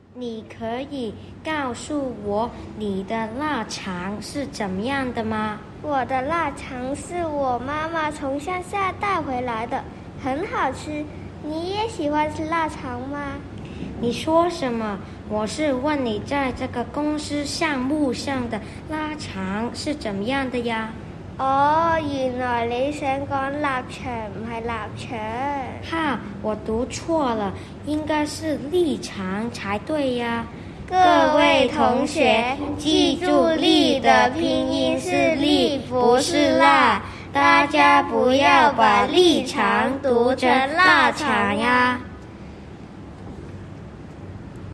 你可以告诉我你的腊肠是怎么样的吗？ 我的腊肠是我妈妈从乡下带回来的，很好吃。你也喜欢吃腊肠吗？ 你说什么？我是问你在这个公司项目上的腊肠是怎么样的呀？ 哦，原來你想講臘腸唔係臘腸。 哈，我讀錯了，應該是臘腸才對呀。 各位同學，記住栗的拼音是栗，不是辣，大家不要把栗腸讀成臘腸呀。